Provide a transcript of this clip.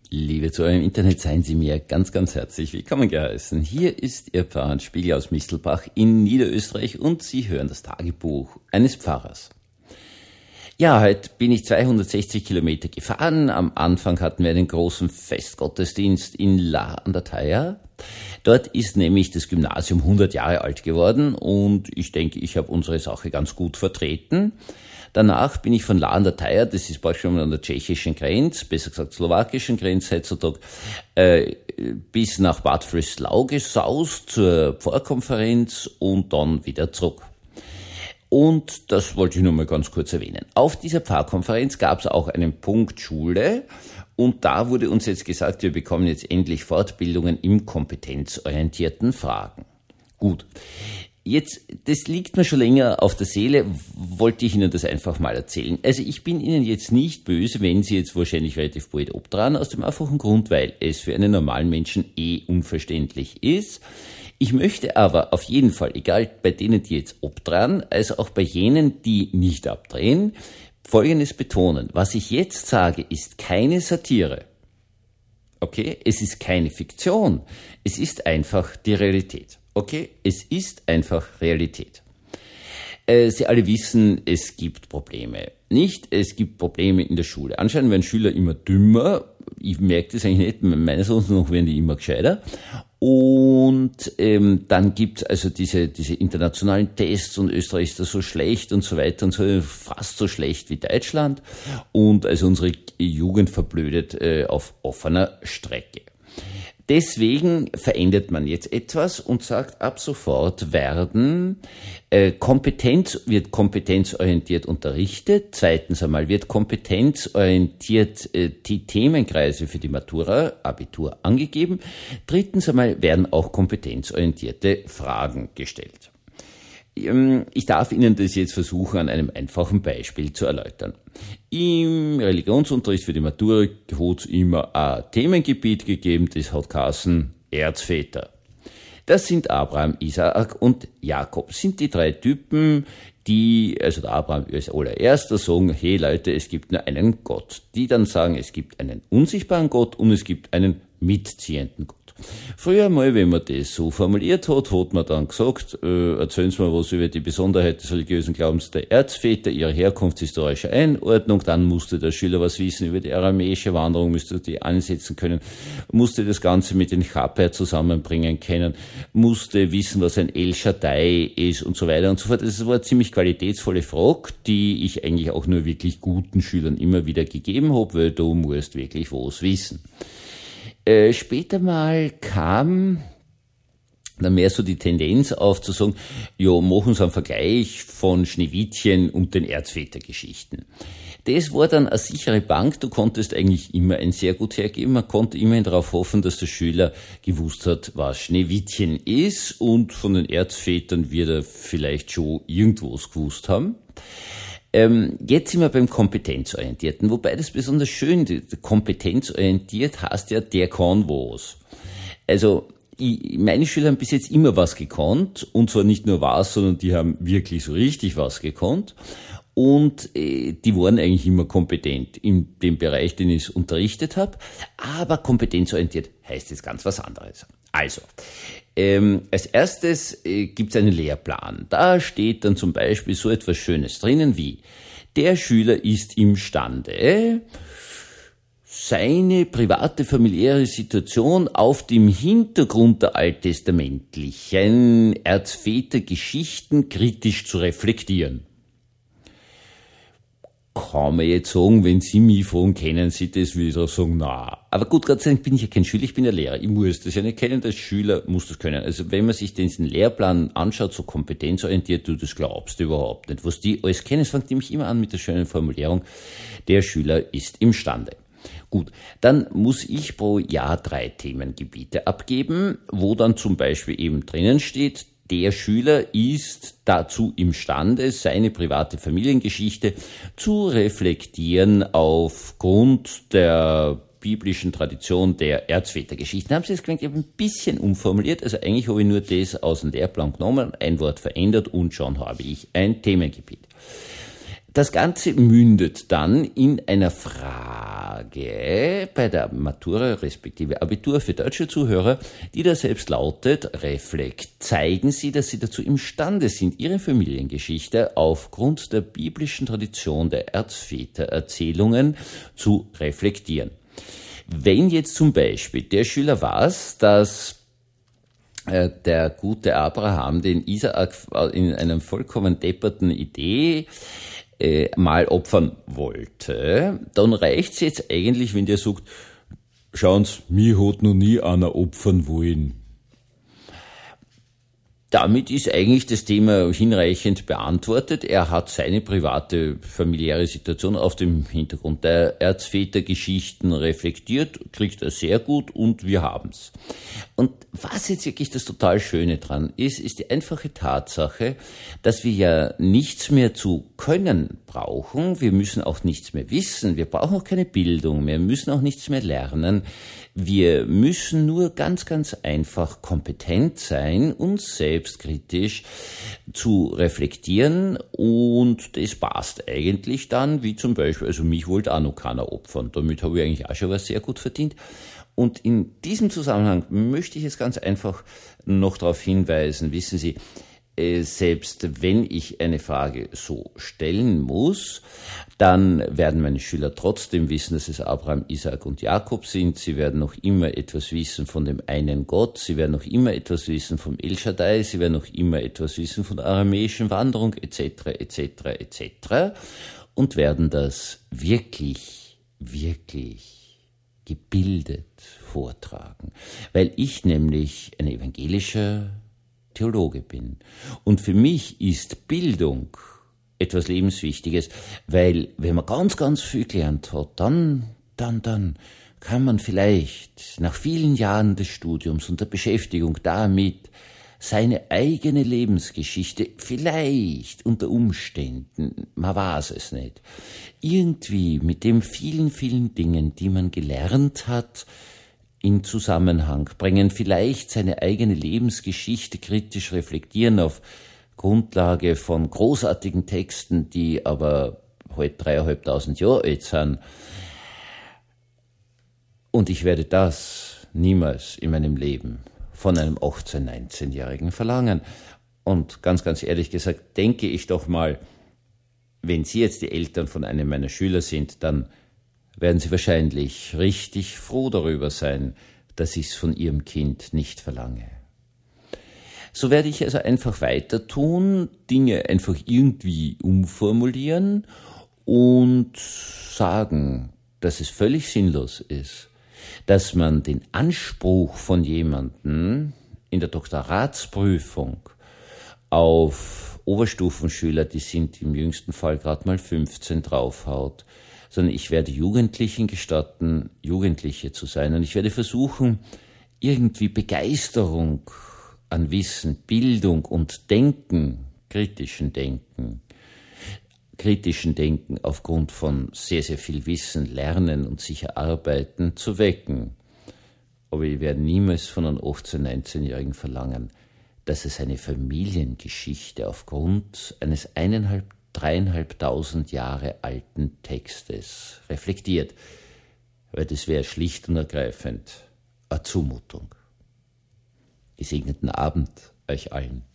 Liebe Zuhörer im Internet, seien Sie mir ganz, ganz herzlich willkommen geheißen. Hier ist Ihr Pfarrer Spiegel aus Mistelbach in Niederösterreich und Sie hören das Tagebuch eines Pfarrers. Ja, heute bin ich 260 Kilometer gefahren. Am Anfang hatten wir einen großen Festgottesdienst in La an der Thaya. Dort ist nämlich das Gymnasium 100 Jahre alt geworden und ich denke, ich habe unsere Sache ganz gut vertreten. Danach bin ich von La an der Thaya, das ist praktisch an der tschechischen Grenze, besser gesagt slowakischen Grenze heutzutage, bis nach Bad Vöslau gesaust zur Pfarrkonferenz und dann wieder zurück. Und das wollte ich nur mal ganz kurz erwähnen. Auf dieser Pfarrkonferenz gab es auch einen Punkt Schule und da wurde uns jetzt gesagt, wir bekommen jetzt endlich Fortbildungen im kompetenzorientierten Fragen. Gut. Jetzt, das liegt mir schon länger auf der Seele, wollte ich Ihnen das einfach mal erzählen. Also ich bin Ihnen jetzt nicht böse, wenn Sie jetzt wahrscheinlich relativ bald obdran, aus dem einfachen Grund, weil es für einen normalen Menschen unverständlich ist. Ich möchte aber auf jeden Fall, egal bei denen, die jetzt obdran, also auch bei jenen, die nicht abdrehen, Folgendes betonen. Was ich jetzt sage, ist keine Satire. Okay? Es ist keine Fiktion. Es ist einfach die Realität. Okay, es ist einfach Realität. Sie alle wissen, es gibt Probleme. Nicht, es gibt Probleme in der Schule. Anscheinend werden Schüler immer dümmer. Ich merke das eigentlich nicht. Meines Erachtens noch werden die immer gescheiter. Und dann gibt's also diese internationalen Tests und Österreich ist da so schlecht und so weiter und so, fast so schlecht wie Deutschland. Und also unsere Jugend verblödet auf offener Strecke. Deswegen verändert man jetzt etwas und sagt, ab sofort wird kompetenzorientiert unterrichtet. Zweitens einmal wird kompetenzorientiert die Themenkreise für die Matura, Abitur angegeben. Drittens einmal werden auch kompetenzorientierte Fragen gestellt. Ich darf Ihnen das jetzt versuchen, an einem einfachen Beispiel zu erläutern. Im Religionsunterricht für die Matura hat es immer ein Themengebiet gegeben, das hat geheißen Erzväter. Das sind Abraham, Isaak und Jakob. Das sind die drei Typen, also der Abraham als allererster sagen, hey Leute, es gibt nur einen Gott. Die dann sagen, es gibt einen unsichtbaren Gott und es gibt einen mitziehenden Gott. Früher mal, wenn man das so formuliert hat, hat man dann gesagt, erzählen Sie mir was über die Besonderheit des religiösen Glaubens der Erzväter, ihre herkunftshistorische Einordnung, dann musste der Schüler was wissen über die aramäische Wanderung, müsste die ansetzen können, musste das Ganze mit den Chaper zusammenbringen können, musste wissen, was ein El Shaddai ist und so weiter und so fort. Das war eine ziemlich qualitätsvolle Frage, die ich eigentlich auch nur wirklich guten Schülern immer wieder gegeben habe, weil du musst wirklich was wissen. Später mal kam dann mehr so die Tendenz auf zu sagen, ja, machen Sie einen Vergleich von Schneewittchen und den Erzvätergeschichten. Das war dann eine sichere Bank, du konntest eigentlich immer ein sehr gut hergeben, man konnte immerhin darauf hoffen, dass der Schüler gewusst hat, was Schneewittchen ist und von den Erzvätern wird er vielleicht schon irgendwas gewusst haben. Jetzt sind wir beim Kompetenzorientierten, wobei das besonders schön, kompetenzorientiert heißt ja, der kann was. Also, meine Schüler haben bis jetzt immer was gekonnt, und zwar nicht nur was, sondern die haben wirklich so richtig was gekonnt. Und die waren eigentlich immer kompetent in dem Bereich, den ich unterrichtet habe. Aber kompetenzorientiert heißt jetzt ganz was anderes. Also, als erstes gibt's einen Lehrplan. Da steht dann zum Beispiel so etwas Schönes drinnen wie: Der Schüler ist imstande, seine private familiäre Situation auf dem Hintergrund der alttestamentlichen Erzvätergeschichten kritisch zu reflektieren. Kann man jetzt sagen, wenn Sie mich fragen, kennen Sie das, würde ich auch sagen, na. Aber gut, Gott sei Dank bin ich ja kein Schüler, ich bin ja Lehrer. Ich muss das ja nicht kennen, der Schüler muss das können. Also wenn man sich diesen Lehrplan anschaut, so kompetenzorientiert, du das glaubst überhaupt nicht. Was die alles kennen, es fängt nämlich immer an mit der schönen Formulierung, der Schüler ist imstande. Gut, dann muss ich pro Jahr 3 Themengebiete abgeben, wo dann zum Beispiel eben drinnen steht, der Schüler ist dazu imstande, seine private Familiengeschichte zu reflektieren aufgrund der biblischen Tradition der Erzvätergeschichten. Haben Sie das gemerkt? Ich habe ein bisschen umformuliert, also eigentlich habe ich nur das aus dem Lehrplan genommen, ein Wort verändert und schon habe ich ein Themengebiet. Das Ganze mündet dann in einer Frage bei der Matura respektive Abitur für deutsche Zuhörer, die da selbst lautet: Zeigen Sie, dass Sie dazu imstande sind, Ihre Familiengeschichte aufgrund der biblischen Tradition der Erzvätererzählungen zu reflektieren. Wenn jetzt zum Beispiel der Schüler weiß, dass der gute Abraham den Isaak in einer vollkommen depperten Idee mal opfern wollte, dann reicht's jetzt eigentlich, wenn der sagt, schauen Sie, mich hat noch nie einer opfern wollen. Damit ist eigentlich das Thema hinreichend beantwortet. Er hat seine private familiäre Situation auf dem Hintergrund der Erzvätergeschichten reflektiert, kriegt er sehr gut und wir haben's. Und was jetzt wirklich das total Schöne dran ist, ist die einfache Tatsache, dass wir ja nichts mehr zu können brauchen. Wir müssen auch nichts mehr wissen. Wir brauchen auch keine Bildung mehr, müssen auch nichts mehr lernen. Wir müssen nur ganz, ganz einfach kompetent sein, uns selbstkritisch zu reflektieren und das passt eigentlich dann, wie zum Beispiel, also mich wollte auch noch keiner opfern, damit habe ich eigentlich auch schon was sehr gut verdient. Und in diesem Zusammenhang möchte ich jetzt ganz einfach noch darauf hinweisen, wissen Sie, selbst wenn ich eine Frage so stellen muss, dann werden meine Schüler trotzdem wissen, dass es Abraham, Isaak und Jakob sind. Sie werden noch immer etwas wissen von dem einen Gott. Sie werden noch immer etwas wissen vom El Shaddai. Sie werden noch immer etwas wissen von der aramäischen Wanderung etc. etc. etc. und werden das wirklich, wirklich gebildet vortragen, weil ich nämlich ein evangelischer Theologe bin. Und für mich ist Bildung etwas Lebenswichtiges, weil wenn man ganz, ganz viel gelernt hat, dann kann man vielleicht nach vielen Jahren des Studiums und der Beschäftigung damit seine eigene Lebensgeschichte vielleicht unter Umständen, man weiß es nicht, irgendwie mit den vielen, vielen Dingen, die man gelernt hat, in Zusammenhang bringen, vielleicht seine eigene Lebensgeschichte kritisch reflektieren auf Grundlage von großartigen Texten, die aber heute 3.500 Jahre alt sind. Und ich werde das niemals in meinem Leben von einem 18-, 19-Jährigen verlangen. Und ganz, ganz ehrlich gesagt, denke ich doch mal, wenn Sie jetzt die Eltern von einem meiner Schüler sind, dann werden Sie wahrscheinlich richtig froh darüber sein, dass ich es von Ihrem Kind nicht verlange. So werde ich also einfach weiter tun, Dinge einfach irgendwie umformulieren und sagen, dass es völlig sinnlos ist, dass man den Anspruch von jemandem in der Doktoratsprüfung auf Oberstufenschüler, die sind im jüngsten Fall gerade mal 15, draufhaut, sondern ich werde Jugendlichen gestatten, Jugendliche zu sein. Und ich werde versuchen, irgendwie Begeisterung an Wissen, Bildung und Denken, kritischen Denken aufgrund von sehr, sehr viel Wissen, Lernen und sich erarbeiten zu wecken. Aber ich werde niemals von einem 18-, 19-Jährigen verlangen, dass es eine Familiengeschichte aufgrund eines 3.500 Jahre alten Textes reflektiert, weil das wäre schlicht und ergreifend eine Zumutung. Gesegneten Abend euch allen.